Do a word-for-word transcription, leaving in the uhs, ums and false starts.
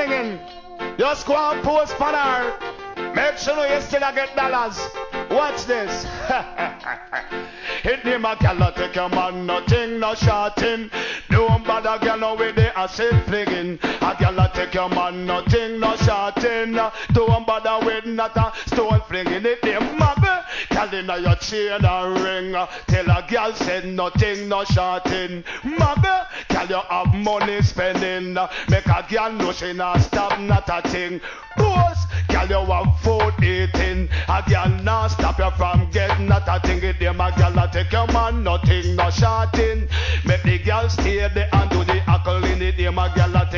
flinging. Just go and post for her. Make sure you still get dollars. Watch this. Hit name a gal take your man, nothing, no shorting. Don't bother gal no with the acid flinging. A gal take your man, nothing, no shorting. Don't bother with not a stone flinging. It name mabbe, gal inna your chain and ring. Tell a gal said nothing, no shorting. Mabbe, gal you have money spending. Make a gal know she not stop, not a thing. Boss, gal you have food eating. A gal not stop you from getting not a thing. It them a gal take your man, nothing, no shorting. Make the gal stay there and do the alcohol in it. Them a gal take